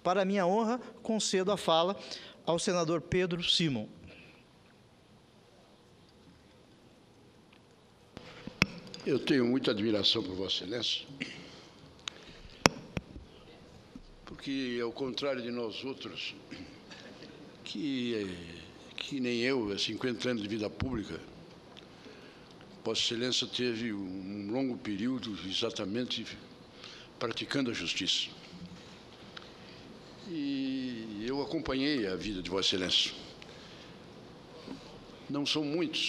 Para minha honra, concedo a fala ao senador Pedro Simon. Eu tenho muita admiração por Vossa Excelência, porque, ao contrário de nós outros, que nem eu, há 50 anos de vida pública, Vossa Excelência teve um longo período exatamente praticando a justiça. E eu acompanhei a vida de Vossa Excelência. Não são muitos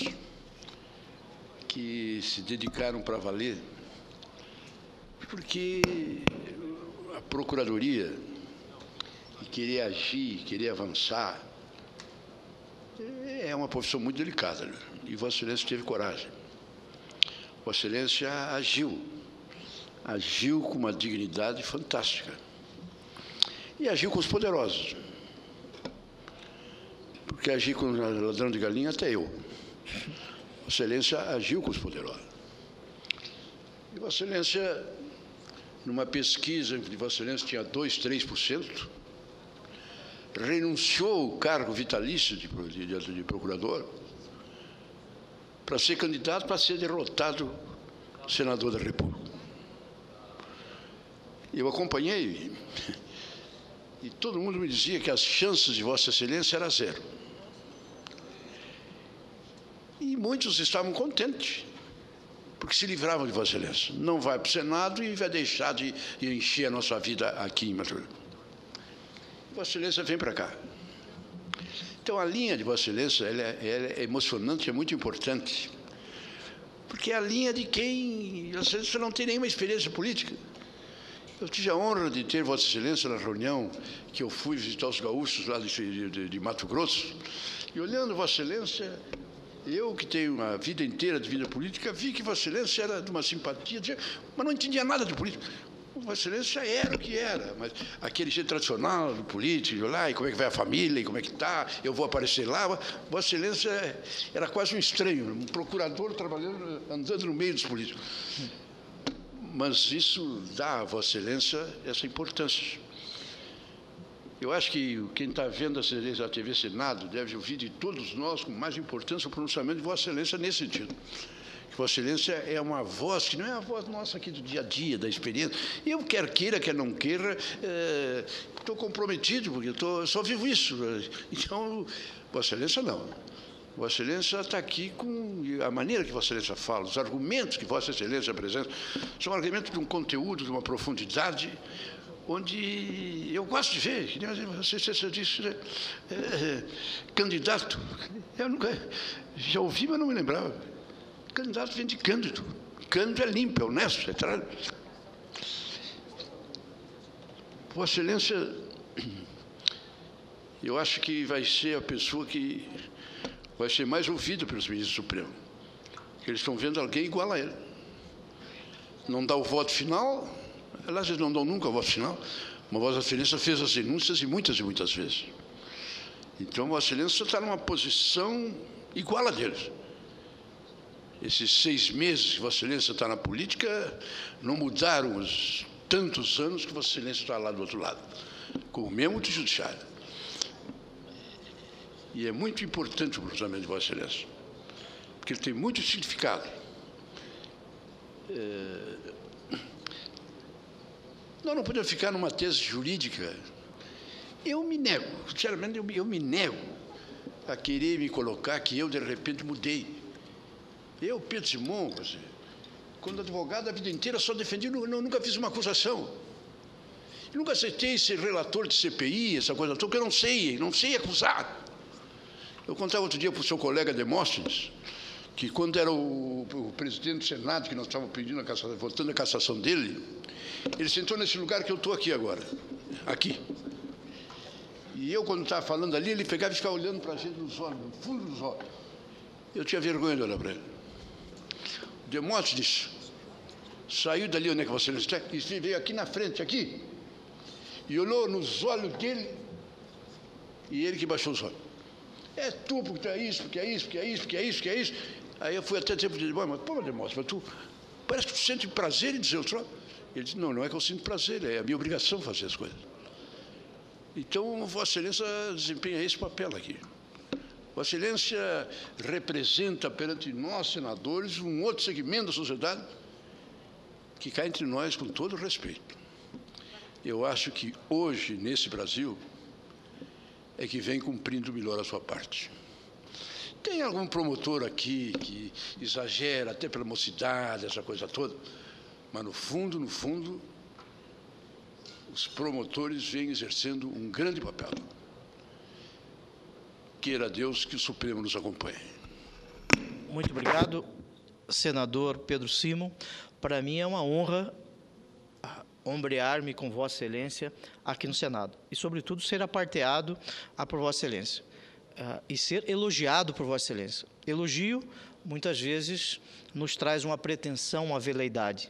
que se dedicaram para valer, porque a Procuradoria, e querer agir, querer avançar, é uma profissão muito delicada, né? E Vossa Excelência teve coragem. Vossa Excelência agiu com uma dignidade fantástica. E agiu com os poderosos. Porque agir com o ladrão de galinha, até eu. Vossa Excelência agiu com os poderosos. E Vossa Excelência, numa pesquisa em que Vossa Excelência tinha 2%, 3%, renunciou ao cargo vitalício de procurador para ser candidato, para ser derrotado senador da República. Eu acompanhei, e todo mundo me dizia que as chances de Vossa Excelência eram zero. E muitos estavam contentes, porque se livravam de Vossa Excelência. Não vai para o Senado e vai deixar de encher a nossa vida aqui em Mato Grosso. Vossa Excelência vem para cá. Então, a linha de Vossa Excelência ela é emocionante, é muito importante, porque é a linha de quem, Vossa Excelência, não tem nenhuma experiência política. Eu tive a honra de ter Vossa Excelência na reunião que eu fui visitar os gaúchos lá de Mato Grosso, e olhando Vossa Excelência, eu que tenho uma vida inteira de vida política, vi que Vossa Excelência era de uma simpatia, mas não entendia nada de política. Vossa Excelência era o que era, mas aquele jeito tradicional do político, lá, e como é que vai a família, e como é que está, eu vou aparecer lá. Vossa Excelência era quase um estranho, um procurador trabalhando, andando no meio dos políticos. Mas isso dá a Vossa Excelência essa importância. Eu acho que quem está vendo a TV Senado deve ouvir de todos nós com mais importância o pronunciamento de Vossa Excelência nesse sentido. Vossa Excelência é uma voz que não é a voz nossa aqui do dia a dia, da experiência. Eu, quer queira, quer não queira, estou comprometido, porque eu só vivo isso. Então, Vossa Excelência não. Vossa Excelência está aqui com a maneira que Vossa Excelência fala, os argumentos que Vossa Excelência apresenta, são argumentos de um conteúdo, de uma profundidade, onde eu gosto de ver, que Vossa Excelência disse, candidato. Eu nunca, já ouvi, mas não me lembrava. Candidato vem de Cândido. Cândido é limpo, é honesto, é trabalho. Vossa Excelência, eu acho que vai ser a pessoa que vai ser mais ouvida pelos ministros do Supremo. Eles estão vendo alguém igual a ele. Não dá o voto final, aliás, eles não dão nunca o voto final, mas Vossa Excelência fez as denúncias e muitas vezes. Então, Vossa Excelência está numa posição igual a deles. Esses 6 meses que Vossa Excelência está na política não mudaram os tantos anos que Vossa Excelência está lá do outro lado, com o mesmo do Judiciário. E é muito importante o pronunciamento de Vossa Excelência, porque ele tem muito significado. Nós não podemos ficar numa tese jurídica. Eu me nego, sinceramente, eu me nego a querer me colocar que eu, de repente, mudei. Eu, Pedro Simon, quando advogado a vida inteira, só defendi, nunca fiz uma acusação. Eu nunca aceitei ser relator de CPI, essa coisa toda, porque eu não sei acusar. Eu contava outro dia para o seu colega Demóstenes, que quando era o presidente do Senado, que nós estávamos pedindo votando a cassação dele, ele sentou nesse lugar que eu estou aqui agora, aqui. E eu, quando estava falando ali, ele pegava e ficava olhando para a gente nos olhos, no fundo dos olhos. Eu tinha vergonha de olhar para ele. O Demóstenes saiu dali onde é que Vossa Excelência está, e veio aqui na frente, aqui, e olhou nos olhos dele, e ele que baixou os olhos. É tu, porque é isso, porque é isso, porque é isso, porque é isso, porque é isso. Aí eu fui até dizer para ele, mas pô, Demóstenes, mas tu parece que tu sente prazer em dizer o troço. Ele disse, não é que eu sinto prazer, é a minha obrigação fazer as coisas. Então, Vossa Excelência desempenha esse papel aqui. Vossa Excelência representa perante nós, senadores, um outro segmento da sociedade que cá entre nós com todo respeito. Eu acho que hoje, nesse Brasil, é que vem cumprindo melhor a sua parte. Tem algum promotor aqui que exagera, até pela mocidade, essa coisa toda, mas no fundo, os promotores vêm exercendo um grande papel. Queira Deus que o Supremo nos acompanhe. Muito obrigado, senador Pedro Simon. Para mim é uma honra ombrear-me com Vossa Excelência aqui no Senado e, sobretudo, ser aparteado por Vossa Excelência e ser elogiado por Vossa Excelência. Elogio, muitas vezes, nos traz uma pretensão, uma veleidade.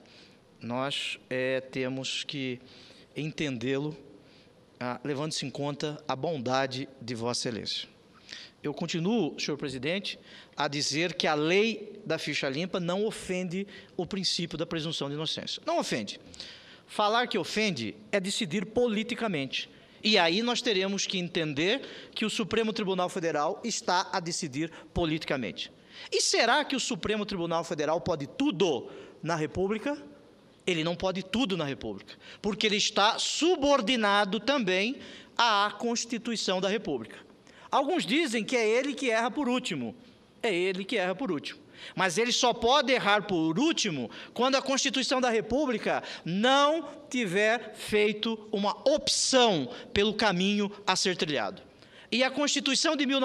Nós temos que entendê-lo, levando-se em conta a bondade de Vossa Excelência. Eu continuo, senhor presidente, a dizer que a lei da ficha limpa não ofende o princípio da presunção de inocência. Não ofende. Falar que ofende é decidir politicamente. E aí nós teremos que entender que o Supremo Tribunal Federal está a decidir politicamente. E será que o Supremo Tribunal Federal pode tudo na República? Ele não pode tudo na República, porque ele está subordinado também à Constituição da República. Alguns dizem que é ele que erra por último. É ele que erra por último. Mas ele só pode errar por último quando a Constituição da República não tiver feito uma opção pelo caminho a ser trilhado. E a Constituição de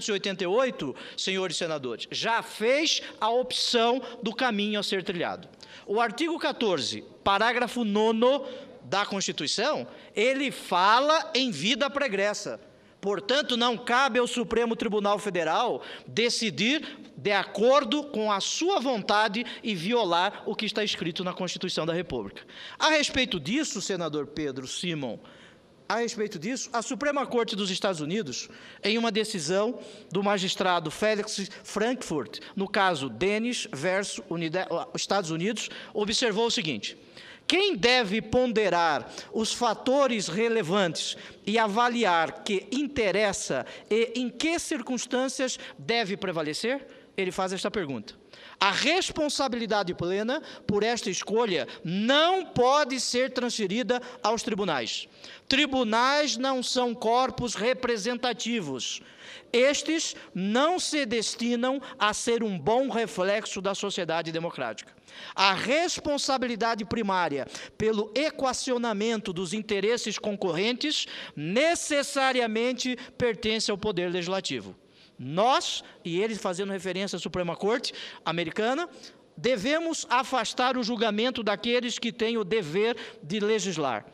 1988, senhores senadores, já fez a opção do caminho a ser trilhado. O artigo 14, parágrafo 9º da Constituição, ele fala em vida pregressa. Portanto, não cabe ao Supremo Tribunal Federal decidir de acordo com a sua vontade e violar o que está escrito na Constituição da República. A respeito disso, senador Pedro Simon, a respeito disso, a Suprema Corte dos Estados Unidos, em uma decisão do magistrado Felix Frankfurt, no caso Dennis versus Estados Unidos, observou o seguinte: quem deve ponderar os fatores relevantes e avaliar que interessa e em que circunstâncias deve prevalecer? Ele faz esta pergunta. A responsabilidade plena por esta escolha não pode ser transferida aos tribunais. Tribunais não são corpos representativos. Estes não se destinam a ser um bom reflexo da sociedade democrática. A responsabilidade primária pelo equacionamento dos interesses concorrentes necessariamente pertence ao Poder Legislativo. Nós, e eles fazendo referência à Suprema Corte americana, devemos afastar o julgamento daqueles que têm o dever de legislar,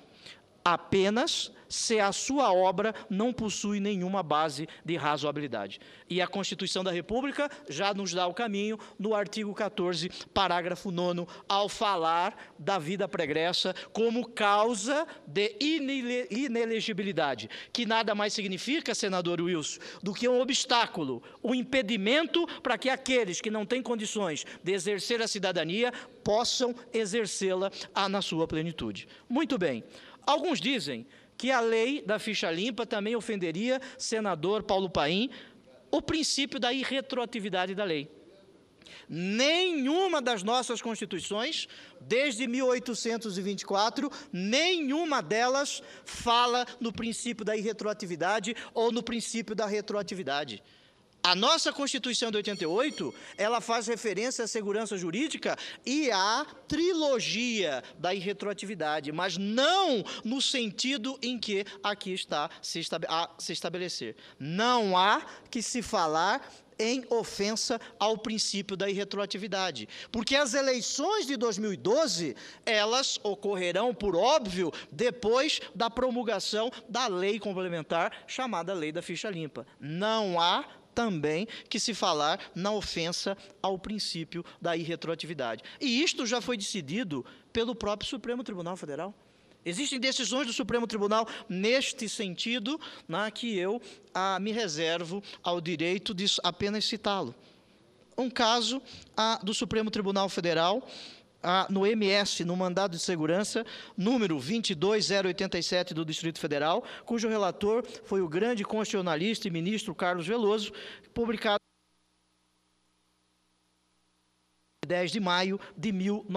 apenas se a sua obra não possui nenhuma base de razoabilidade. E a Constituição da República já nos dá o caminho no artigo 14, parágrafo 9º, ao falar da vida pregressa como causa de inelegibilidade, que nada mais significa, senador Wilson, do que um obstáculo, um impedimento para que aqueles que não têm condições de exercer a cidadania possam exercê-la na sua plenitude. Muito bem. Alguns dizem que a lei da ficha limpa também ofenderia, senador Paulo Paim, o princípio da irretroatividade da lei. Nenhuma das nossas constituições, desde 1824, nenhuma delas fala no princípio da irretroatividade ou no princípio da retroatividade. A nossa Constituição de 88, ela faz referência à segurança jurídica e à trilogia da irretroatividade, mas não no sentido em que aqui está se estabelecer. Não há que se falar em ofensa ao princípio da irretroatividade, porque as eleições de 2012, elas ocorrerão, por óbvio, depois da promulgação da lei complementar chamada Lei da Ficha Limpa. Não há também que se falar na ofensa ao princípio da irretroatividade. E isto já foi decidido pelo próprio Supremo Tribunal Federal. Existem decisões do Supremo Tribunal neste sentido, que eu me reservo ao direito de apenas citá-lo. Um caso do Supremo Tribunal Federal, no MS, no mandado de segurança, número 22087 do Distrito Federal, cujo relator foi o grande constitucionalista e ministro Carlos Veloso, publicado em 10 de maio de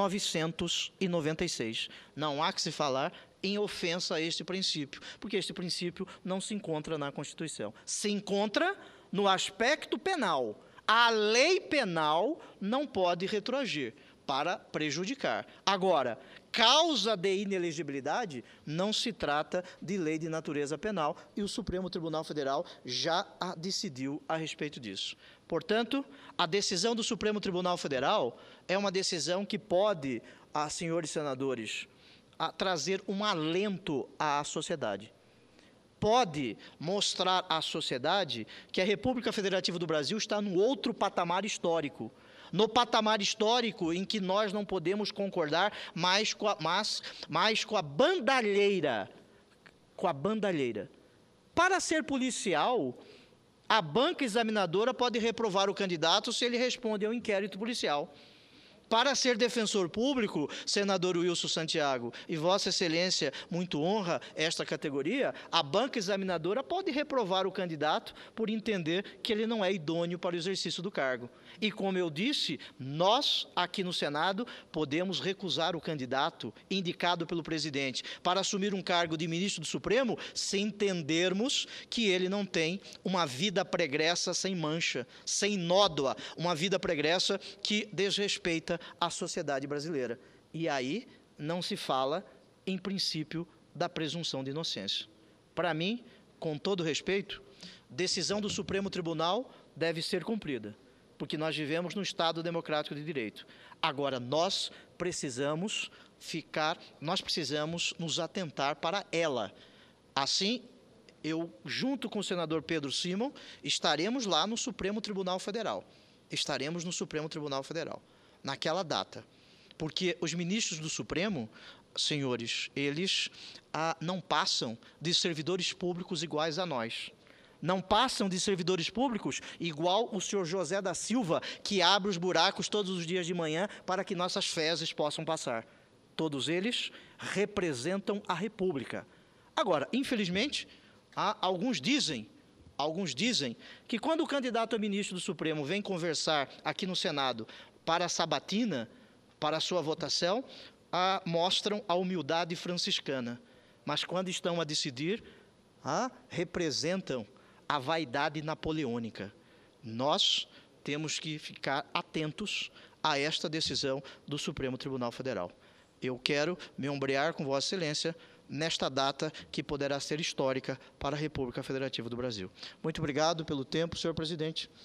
1996. Não há que se falar em ofensa a este princípio, porque este princípio não se encontra na Constituição. Se encontra no aspecto penal. A lei penal não pode retroagir para prejudicar. Agora, causa de inelegibilidade não se trata de lei de natureza penal e o Supremo Tribunal Federal já decidiu a respeito disso. Portanto, a decisão do Supremo Tribunal Federal é uma decisão que pode, senhores senadores, trazer um alento à sociedade. Pode mostrar à sociedade que a República Federativa do Brasil está num outro patamar histórico. No patamar histórico em que nós não podemos concordar mais com a bandalheira. Para ser policial, a banca examinadora pode reprovar o candidato se ele responde ao inquérito policial. Para ser defensor público, senador Wilson Santiago, e Vossa Excelência muito honra esta categoria, a banca examinadora pode reprovar o candidato por entender que ele não é idôneo para o exercício do cargo. E, como eu disse, nós, aqui no Senado, podemos recusar o candidato indicado pelo presidente para assumir um cargo de ministro do Supremo se entendermos que ele não tem uma vida pregressa sem mancha, sem nódoa, uma vida pregressa que desrespeita a sociedade brasileira. E aí não se fala em princípio da presunção de inocência. Para mim, com todo respeito, decisão do Supremo Tribunal deve ser cumprida, porque nós vivemos num Estado democrático de direito. Agora, nós precisamos nos atentar para ela. Assim, eu, junto com o senador Pedro Simon, estaremos lá no Supremo Tribunal Federal. Estaremos no Supremo Tribunal Federal, naquela data. Porque os ministros do Supremo, senhores, eles não passam de servidores públicos iguais a nós. Não passam de servidores públicos igual o senhor José da Silva, que abre os buracos todos os dias de manhã para que nossas fezes possam passar. Todos eles representam a República. Agora, infelizmente, alguns dizem que quando o candidato a ministro do Supremo vem conversar aqui no Senado para a sabatina, para a sua votação, mostram a humildade franciscana. Mas quando estão a decidir, representam a vaidade napoleônica. Nós temos que ficar atentos a esta decisão do Supremo Tribunal Federal. Eu quero me ombrear com Vossa Excelência nesta data que poderá ser histórica para a República Federativa do Brasil. Muito obrigado pelo tempo, senhor presidente.